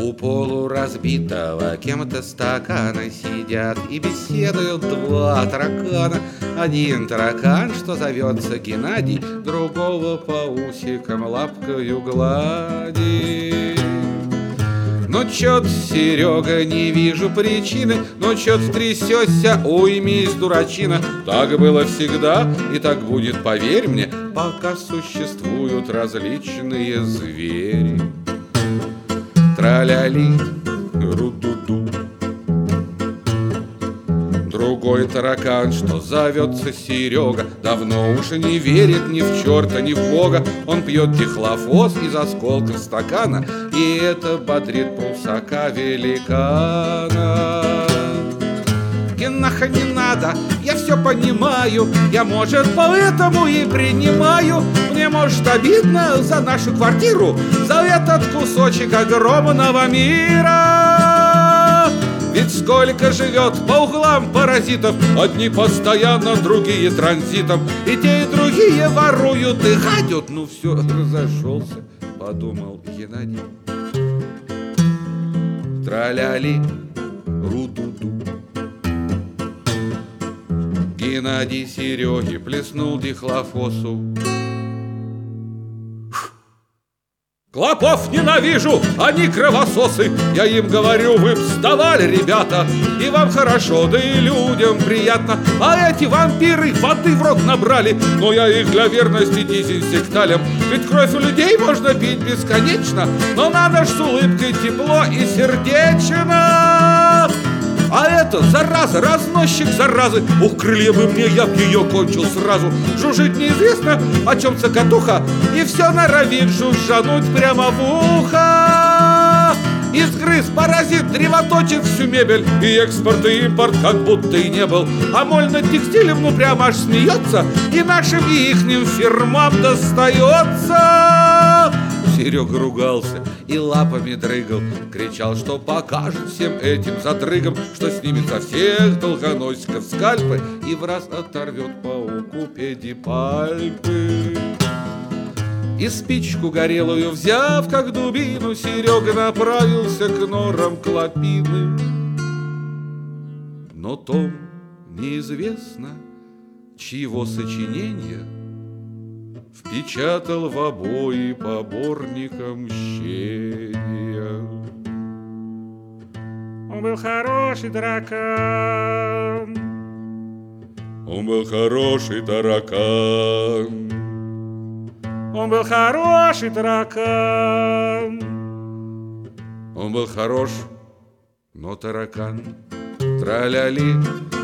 У полуразбитого кем-то стакана сидят и беседуют два таракана. Один таракан, что зовется Геннадий, другого по усикам лапкою гладит. Ну чё-то, Серега, не вижу причины, ну чё-то трясёшься, уймись, дурачина. Так было всегда и так будет, поверь мне, пока существуют различные звери. Траляли, ру-ду-ду. Другой таракан, что зовется Серега, давно уж не верит ни в черта, ни в Бога. Он пьет дихлофос из осколков стакана, и это бодрит пусака великана. Генаха, не надо, я все понимаю, я, может, поэтому и принимаю. Мне, может, обидно за нашу квартиру, за этот кусочек огромного мира. Ведь сколько живет по углам паразитов, одни постоянно, другие транзитом, и те, и другие воруют и гадят. Ну все, разошелся, подумал Геннадий. Траляли, ру-ду-ду. Геннадий Сереге плеснул дихлофосу. Клопов ненавижу, они кровососы. Я им говорю, вы б вставали, ребята, и вам хорошо, да и людям приятно. А эти вампиры воды в рот набрали, но я их для верности дезинсекталям. Ведь кровь у людей можно пить бесконечно, но надо ж с улыбкой тепло и сердечно. А это, зараза, разносчик заразы. Ух, крылья бы мне, я б ее кончил сразу. Жужжит неизвестно, о чем цокотуха, и все норовит жужжануть прямо в ухо. Изгрыз паразит, древоточит всю мебель, и экспорт, и импорт как будто и не был. А моль над текстилем, ну прямо аж смеется, и нашим, и ихним фирмам достается. Серега ругался и лапами дрыгал, кричал, что покажет всем этим задрыгам, что снимет со всех долгоносиков скальпы и в раз оторвет пауку педипальпы. И спичку горелую взяв, как дубину, Серега направился к норам клопины. Но том неизвестно, чьего сочинения впечатал в обои поборника мщения. Он был хороший таракан. Он был хороший таракан. Он был хороший таракан. Он был хорош, но таракан. Траляли,